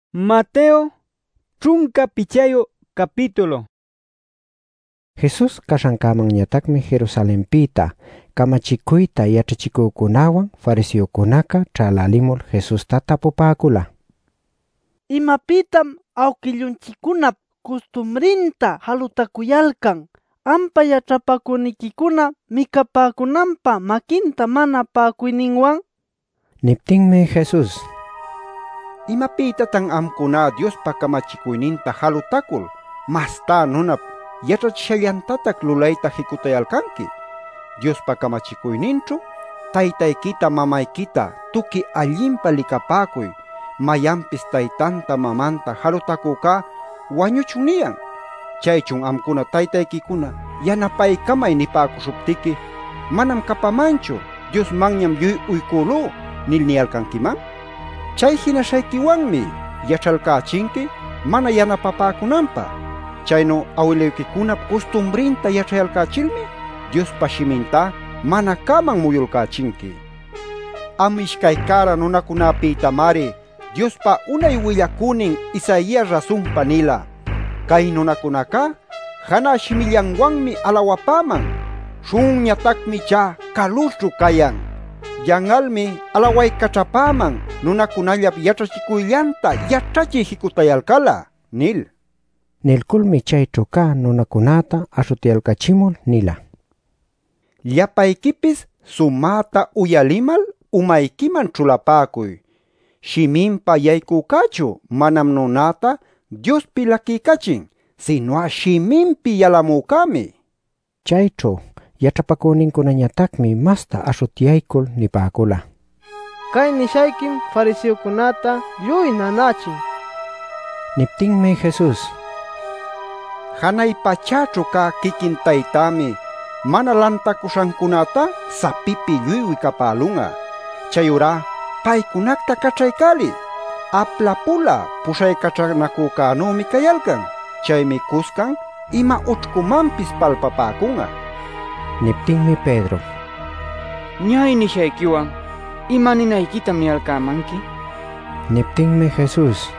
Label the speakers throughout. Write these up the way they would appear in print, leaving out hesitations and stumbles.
Speaker 1: Mateo chunka pichayo capítulo.
Speaker 2: Jesus kashankamanñataqmi Jerusalenpita kamachikuyta yachachikuqkunawan fariseokunaka ch'alalimul Jesusta tapupaakula.
Speaker 3: Imapitam awkillunchikkunap costumbrinta halutakuyalkan ampa yachapakuniykikuna mikapakunanpa makinta mana paakuyninwan?
Speaker 2: Niptinmi Jesus:
Speaker 4: Imapitatan amkuna Diospa kamachikuyninta halutakul masta nunap yachachishallantatak lulayta hikutayalkanki. Diospa kamachikuyninchu taytaykita mamaykita tuki allinpa likapakuy, mayanpis taytanta mamanta halutakuqa wañuchun niyan. Chaychun amkuna taytaykikuna yanapaykamay nipakushuptiki manam kapamanchu Dios manñam lluy uykulu nil niyalkankiman. Chay hinashaykiwanmi yachalkachinki mana yanapapakunanpa. Chayno awiluykikunap costumbrinta yachayalkachilmi Diospa shiminta mana kaman muyulkachinki. Am ishkaykara nunakunapitamari Diospa unay willakunin Isaías rasunpa nila: kay nunakunaka hana shimillanwanmi alawapaman, shunñatakmi cha kaluchu kayan. Yanalmi alawaykachapaaman nunakunallap yachachikuyllanta yachachiy hikutayalkala nil.
Speaker 2: Nilkulmi chaychu ka nunakunata ashutiyalkachimul nila:
Speaker 4: Llapaykipis sumata uyalimal umaykiman chulapakuy. Shiminpa yaykukachu manam nunata Diospi lakikachin, sinu'a shiminpi yalamukami.
Speaker 2: Chaychu yachapakuninkunañataqmi masta ashutiyaykul nipaakula:
Speaker 3: Kay nishaykim fariseokunata lluy nanachin.
Speaker 2: Niptinmi Jesus:
Speaker 4: Hanay pachachu ka kikin taytami mana lantakushankunata sapipi lluy wikapalunga. Chayura paykunakta kachaykali, aplapula pushaykachanakukanumi kayalkan. Chaymi kuskan ima uchkumanpis palpapakunga.
Speaker 2: Niptinmi Pedro:
Speaker 1: Ñay nishaykiwan imaninaykitam niyalkamanki.
Speaker 2: Niptinmi Jesus: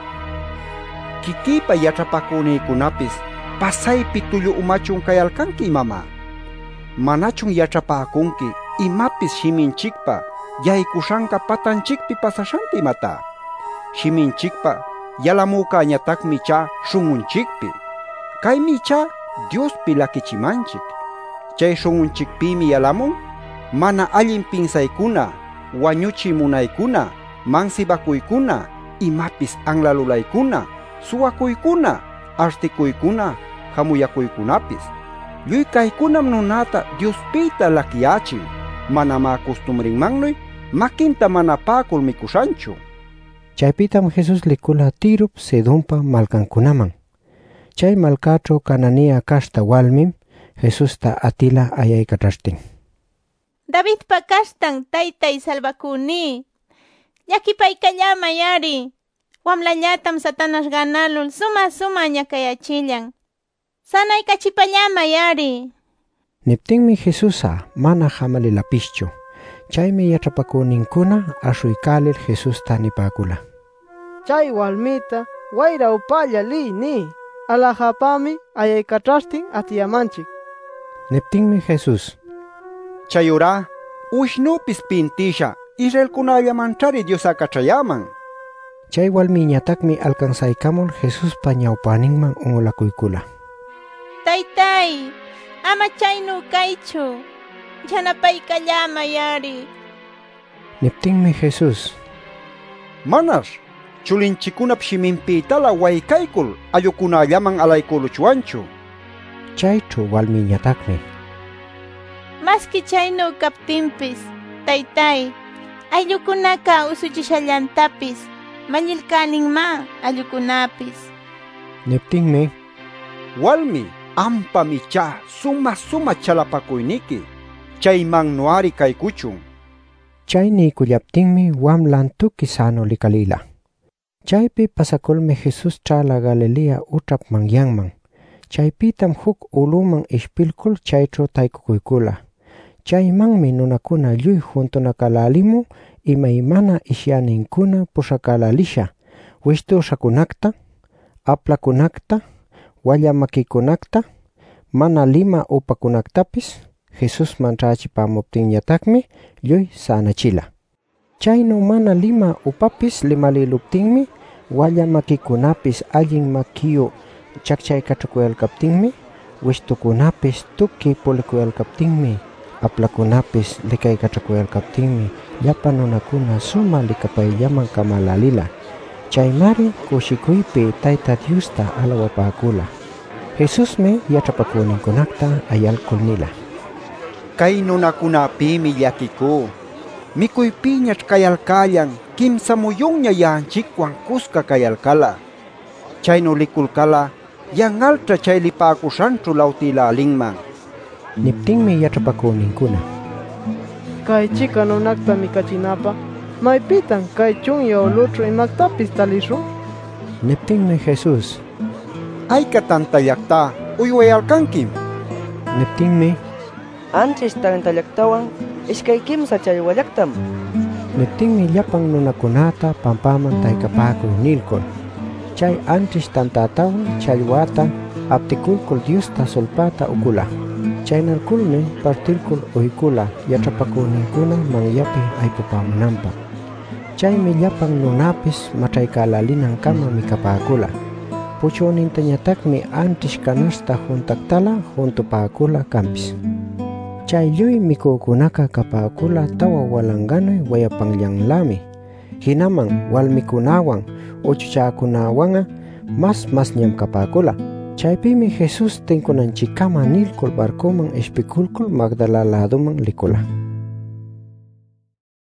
Speaker 4: Kikipa yachapakunaykunapis pasaypi tullu umachun kayalkanki imama. Manachun yachapakunki imapis shiminchikpa yaykushanka patanchikpi pasashanti imata. Shiminchikpa yalamukañatakmi cha shungunchikpi. Kaymi cha Diospi lakichimanchik. Chay shungunchikpimi yalamun mana allin pinsaykuna, wañuchiy munaykuna, mansibakuykuna, imapis anlalulaykuna, suwakuykuna, artikuykuna, hamuyakuykunapis. Lluy kaykunam nunata Diospita lakiyachin, manama costumbrinmannuy makinta mana paakul mikushanchu.
Speaker 2: Chaypitam Jesus likula Tirup Sidonpa malkankunaman. Chay malkachu Cananea kashta walmim Jesusta atila ayaykachashtin:
Speaker 5: Davidpa kashtan taytay salvakuni, llakipaykallamay. Wamlallatam Satanas ganalul suma ñakayachillan. Sanaykachipallamay.
Speaker 2: Niptinmi Jesusa mana hamalilapischu. Chaymi yachapakuninkuna ashuykalil Jesusta nipaakula:
Speaker 3: Chay walmita wayra upalla li ni, alajapami ayaykachashtin atiyamanchik.
Speaker 2: Niptinmi Jesus:
Speaker 4: Chayura ushnupis pintisha Israelkunallamanchari Dios akachayaman.
Speaker 2: Chay walmiñataqmi alcanzaykamul Jesuspa ñawpaninman unulakuykula:
Speaker 5: Taytay, ama chaynu kaychu, yanapaykallamay.
Speaker 2: Niptinmi Jesus:
Speaker 4: Manash chulinchikunap shiminpitala waykaykul ayukunallaman alaykuluchuanchu.
Speaker 2: Chaychu walmiñataqmi:
Speaker 5: Maski chaynu kaptinpis, taytay, ayllukunaka usuchishallantapis mallilkaninma ayllukunapis.
Speaker 2: Niptinmi:
Speaker 4: Walmi ampami cha suma chalapakuyniki, chaymannuari kaykuchun.
Speaker 2: Chay nikullaptinmi wamlan tuki sano likalila. Chaypi pasakulmi Jesus chala Galilea utrap manyanman. Chaypitam huk uluman ishpilkul chaychu taykukuykula. Chaymanmi nunakuna lluy juntunakalälimun imaymana ishyaninkuna pushakalalisha. wishtushakunakta, aplakunakta, wallamakikunakta, mana lima upakunaktapis Jesus manchachipamuptinñataqmi lluy sanachila. Chayno mana lima upapis limaliluptinmi wallamakikunapis allin makiyu chakchaykachakuyalkaptinmi, wishtukunapis tuki pulikuyalkaptinmi, aplakunapis likaykachakuyalkaptinmi llapa nunakuna suma likapayllaman kamalalila. Chaymari kushikuypi Tayta Diosta alawapakula. Jesusmi yachapakuninkunakta ayalkulnila.
Speaker 4: Kay nunakunapimi llakiku. Mikuypiñach kayalkallan kimsa muyunña yanchikwan kuska kayalkala. Chayno likulkala yanaltra chay lipakushanchu lawtilalinman.
Speaker 2: Niptinmi yachapakuninkuna.
Speaker 3: Kay chika nunakta mikachinapa, maypitan kay chunyo lutro imaktapis talishun?
Speaker 2: Niptinmi Jesus.
Speaker 4: Ayka tantallakta uywayalkankim.
Speaker 2: Niptinmi.
Speaker 6: Anchis tantallaktawan iskay kimsa challwallaktam.
Speaker 2: Niptinmi llapan nunakunata pampaman taykapakuy nilkul. Chay anchis tantatawan challwata aptikulkul Diosta solpata ukula. Chaynalkulmi partirkul uykula yachapakuninkuna manyapi aypupamunanpa. Chaymi llapan nunapis machaykaalalinan-kama mikapakula. Puchunintañataqmi antish kanasta juntaktala juntupakula kampis. Chay lluy mikukunaka kapakula tawa walanganuy wayapanllanlami. Hinaman walmikunawan uchuchakunawanga mas ñam kapakula. Chaypimi Jesus tinkunanchikama nilkul barkuman ishpikulkul Magdala laduman likula.